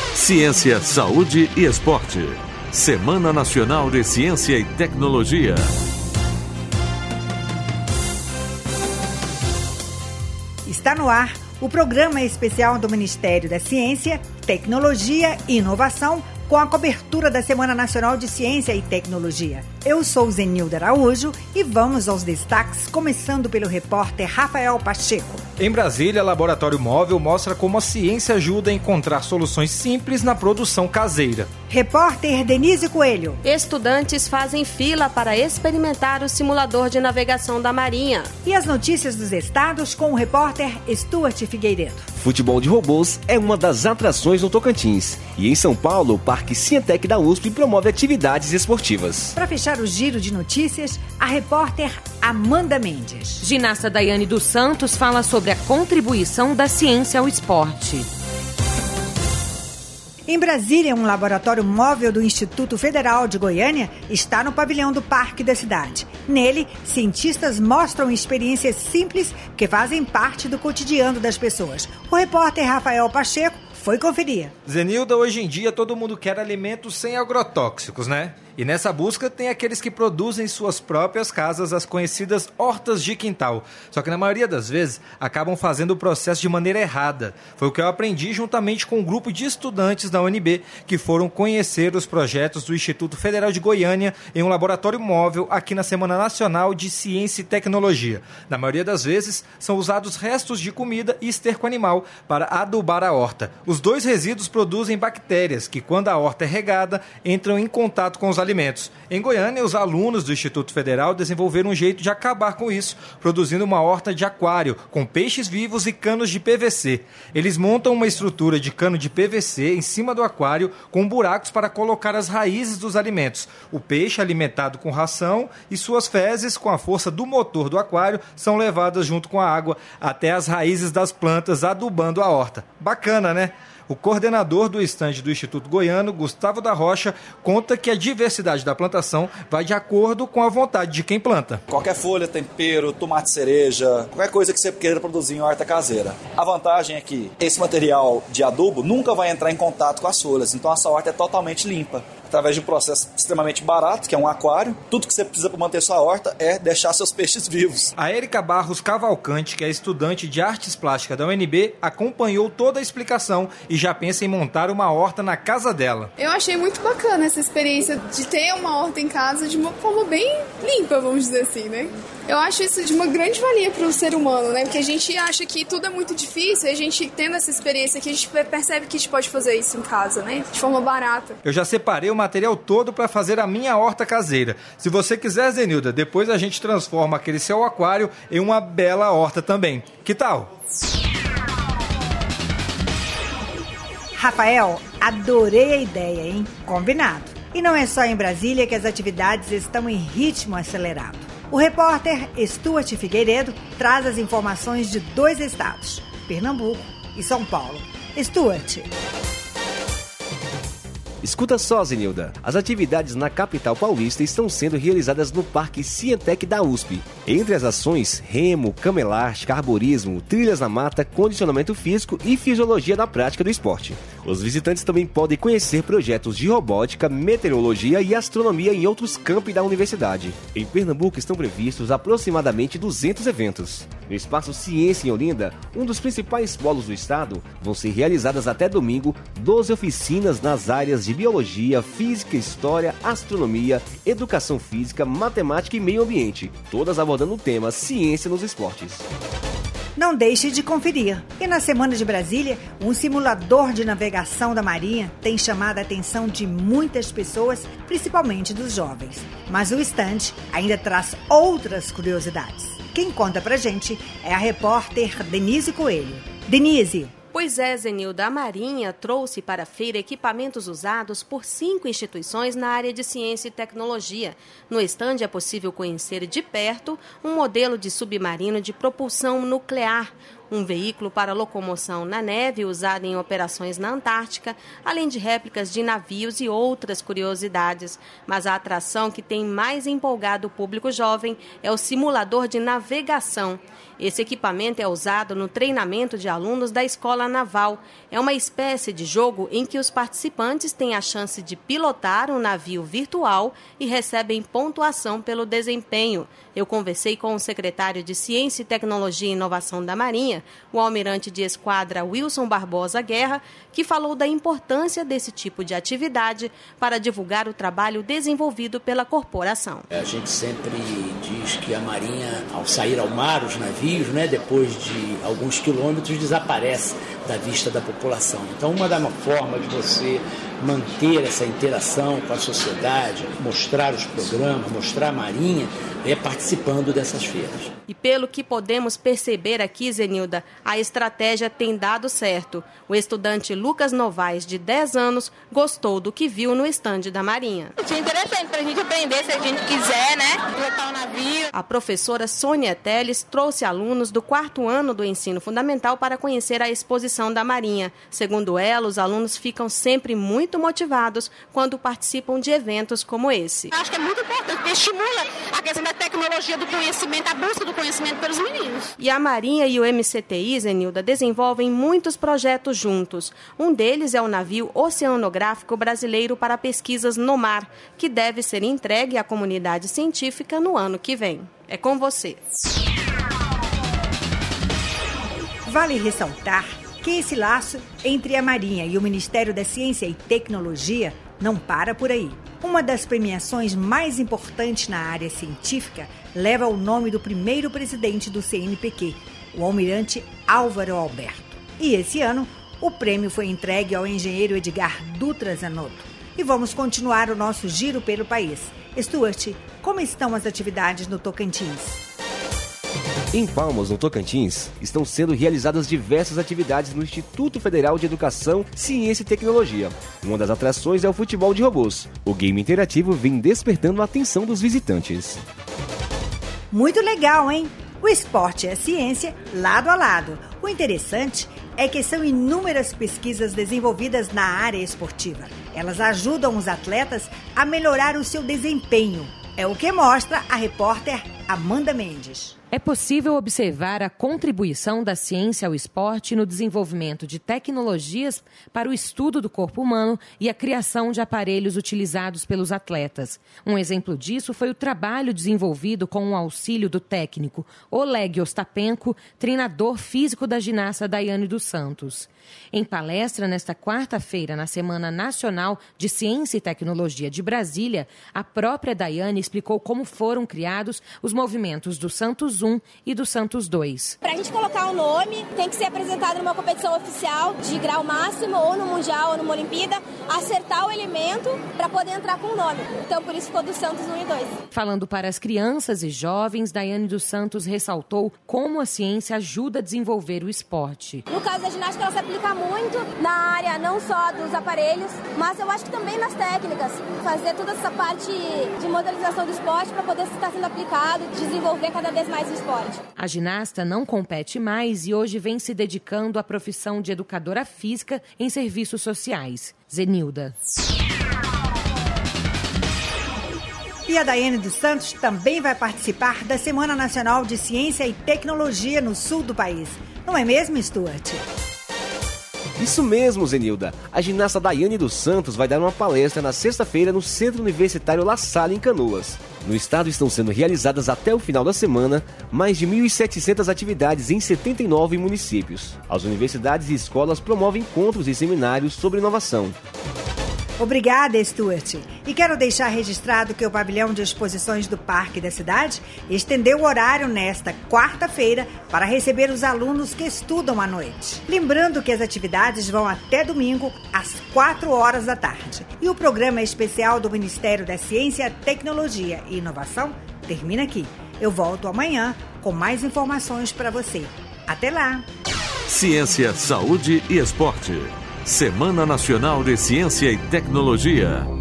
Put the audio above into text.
Ciência, saúde e esporte. Semana Nacional de Ciência e Tecnologia. Está no ar o programa especial do Ministério da Ciência, Tecnologia e Inovação, com a cobertura da Semana Nacional de Ciência e Tecnologia. Eu sou Zenilda Araújo e vamos aos destaques, começando pelo repórter Rafael Pacheco. Em Brasília, Laboratório Móvel mostra como a ciência ajuda a encontrar soluções simples na produção caseira. Repórter Denise Coelho. Estudantes fazem fila para experimentar o simulador de navegação da Marinha. E as notícias dos estados com o repórter Stuart Figueiredo. Futebol de robôs é uma das atrações no Tocantins. E em São Paulo, o Parque Cientec da USP promove atividades esportivas. Para fechar o giro de notícias, a repórter Amanda Mendes. Ginasta Daiane dos Santos fala sobre a contribuição da ciência ao esporte. Em Brasília, um laboratório móvel do Instituto Federal de Goiânia está no pavilhão do Parque da cidade. Nele, cientistas mostram experiências simples que fazem parte do cotidiano das pessoas. O repórter Rafael Pacheco foi conferir. Zenilda, hoje em dia todo mundo quer alimentos sem agrotóxicos, né? E nessa busca tem aqueles que produzem em suas próprias casas as conhecidas hortas de quintal. Só que na maioria das vezes acabam fazendo o processo de maneira errada. Foi o que eu aprendi juntamente com um grupo de estudantes da UNB que foram conhecer os projetos do Instituto Federal de Goiânia em um laboratório móvel aqui na Semana Nacional de Ciência e Tecnologia. Na maioria das vezes são usados restos de comida e esterco animal para adubar a horta. Os dois resíduos produzem bactérias que, quando a horta é regada, entram em contato com os alimentos. Em Goiânia, os alunos do Instituto Federal desenvolveram um jeito de acabar com isso, produzindo uma horta de aquário com peixes vivos e canos de PVC. Eles montam uma estrutura de cano de PVC em cima do aquário com buracos para colocar as raízes dos alimentos. O peixe, alimentado com ração, e suas fezes, com a força do motor do aquário, são levadas junto com a água até as raízes das plantas, adubando a horta. Bacana, né? O coordenador do estande do Instituto Goiano, Gustavo da Rocha, conta que a diversidade da plantação vai de acordo com a vontade de quem planta. Qualquer folha, tempero, tomate cereja, qualquer coisa que você queira produzir em horta caseira. A vantagem é que esse material de adubo nunca vai entrar em contato com as folhas, então essa horta é totalmente limpa. Através de um processo extremamente barato, que é um aquário, tudo que você precisa para manter sua horta é deixar seus peixes vivos. A Érica Barros Cavalcante, que é estudante de artes plásticas da UNB, acompanhou toda a explicação e já pensa em montar uma horta na casa dela. Eu achei muito bacana essa experiência de ter uma horta em casa de uma forma bem limpa, vamos dizer assim, né? Eu acho isso de uma grande valia para o ser humano, né? Porque a gente acha que tudo é muito difícil e a gente tendo essa experiência aqui, a gente percebe que a gente pode fazer isso em casa, né? De forma barata. Eu já separei o material todo para fazer a minha horta caseira. Se você quiser, Zenilda, depois a gente transforma aquele seu aquário em uma bela horta também. Que tal? Rafael, adorei a ideia, hein? Combinado. E não é só em Brasília que as atividades estão em ritmo acelerado. O repórter Stuart Figueiredo traz as informações de dois estados, Pernambuco e São Paulo. Stuart. Escuta só, Zenilda. As atividades na capital paulista estão sendo realizadas no Parque Cientec da USP. Entre as ações, remo, cama elástica, arborismo, trilhas na mata, condicionamento físico e fisiologia na prática do esporte. Os visitantes também podem conhecer projetos de robótica, meteorologia e astronomia em outros campi da universidade. Em Pernambuco estão previstos aproximadamente 200 eventos. No Espaço Ciência em Olinda, um dos principais polos do estado, vão ser realizadas até domingo 12 oficinas nas áreas de biologia, física, história, astronomia, educação física, matemática e meio ambiente, todas abordando o tema ciência nos esportes. Não deixe de conferir. E na Semana de Brasília, um simulador de navegação da Marinha tem chamado a atenção de muitas pessoas, principalmente dos jovens. Mas o estande ainda traz outras curiosidades. Quem conta pra gente é a repórter Denise Coelho. Denise. Pois é, Zenilda, a Marinha trouxe para a feira equipamentos usados por 5 instituições na área de ciência e tecnologia. No estande é possível conhecer de perto um modelo de submarino de propulsão nuclear. um veículo para locomoção na neve usado em operações na Antártica, além de réplicas de navios e outras curiosidades. Mas a atração que tem mais empolgado o público jovem é o simulador de navegação. Esse equipamento é usado no treinamento de alunos da Escola Naval. É uma espécie de jogo em que os participantes têm a chance de pilotar um navio virtual e recebem pontuação pelo desempenho. Eu conversei com o secretário de Ciência, Tecnologia e Inovação da Marinha, o almirante de esquadra Wilson Barbosa Guerra, que falou da importância desse tipo de atividade para divulgar o trabalho desenvolvido pela corporação. A gente sempre diz que a Marinha, ao sair ao mar, os navios, depois de alguns quilômetros, desaparece da vista da população. Então, uma forma de você manter essa interação com a sociedade, mostrar os programas, mostrar a Marinha, é participando dessas feiras. E pelo que podemos perceber aqui, Zenilda, a estratégia tem dado certo. O estudante Lucas Novaes, de 10 anos, gostou do que viu no estande da Marinha. É interessante para a gente aprender, se a gente quiser, pilotar o navio. A professora Sônia Teles trouxe alunos do 4º ano do ensino fundamental para conhecer a exposição da Marinha. Segundo ela, os alunos ficam sempre muito motivados quando participam de eventos como esse. Acho que é muito importante, porque estimula a questão da tecnologia, do conhecimento, a busca do conhecimento pelos meninos. E a Marinha e o MCTI, Zenilda, desenvolvem muitos projetos juntos. Um deles é o navio oceanográfico brasileiro para pesquisas no mar, que deve ser entregue à comunidade científica no ano que vem. É com você. Vale ressaltar que esse laço entre a Marinha e o Ministério da Ciência e Tecnologia não para por aí. Uma das premiações mais importantes na área científica leva o nome do primeiro presidente do CNPq, o almirante Álvaro Alberto. E esse ano, o prêmio foi entregue ao engenheiro Edgar Dutra Zanotto. E vamos continuar o nosso giro pelo país. Stuart, como estão as atividades no Tocantins? Em Palmas, no Tocantins, estão sendo realizadas diversas atividades no Instituto Federal de Educação, Ciência e Tecnologia. Uma das atrações é o futebol de robôs. O game interativo vem despertando a atenção dos visitantes. Muito legal, hein? O esporte e a ciência, lado a lado. O interessante é que são inúmeras pesquisas desenvolvidas na área esportiva. Elas ajudam os atletas a melhorar o seu desempenho. É o que mostra a repórter Amanda Mendes. É possível observar a contribuição da ciência ao esporte no desenvolvimento de tecnologias para o estudo do corpo humano e a criação de aparelhos utilizados pelos atletas. Um exemplo disso foi o trabalho desenvolvido com o auxílio do técnico Oleg Ostapenko, treinador físico da ginasta Daiane dos Santos. Em palestra nesta quarta-feira, na Semana Nacional de Ciência e Tecnologia de Brasília, a própria Daiane explicou como foram criados os movimentos do Santos 1 e do Santos 2. Para a gente colocar o nome, tem que ser apresentado numa competição oficial de grau máximo, ou no Mundial, ou numa Olimpíada, acertar o elemento para poder entrar com o nome. Então, por isso ficou do Santos 1 e 2. Falando para as crianças e jovens, Daiane dos Santos ressaltou como a ciência ajuda a desenvolver o esporte. No caso da ginástica, ela se aplica muito na área não só dos aparelhos, mas eu acho que também nas técnicas. Fazer toda essa parte de modelização do esporte para poder estar sendo aplicado, desenvolver cada vez mais o esporte. A ginasta não compete mais e hoje vem se dedicando à profissão de educadora física em serviços sociais. Zenilda. E a Daiane dos Santos também vai participar da Semana Nacional de Ciência e Tecnologia no sul do país. Não é mesmo, Stuart? Isso mesmo, Zenilda. A ginasta Daiane dos Santos vai dar uma palestra na sexta-feira no Centro Universitário La Salle, em Canoas. No estado estão sendo realizadas até o final da semana mais de 1.700 atividades em 79 municípios. As universidades e escolas promovem encontros e seminários sobre inovação. Obrigada, Stuart. E quero deixar registrado que o pavilhão de exposições do Parque da Cidade estendeu o horário nesta quarta-feira para receber os alunos que estudam à noite. Lembrando que as atividades vão até domingo, às 4 horas da tarde. E o programa especial do Ministério da Ciência, Tecnologia e Inovação termina aqui. Eu volto amanhã com mais informações para você. Até lá! Ciência, Saúde e Esporte. Semana Nacional de Ciência e Tecnologia.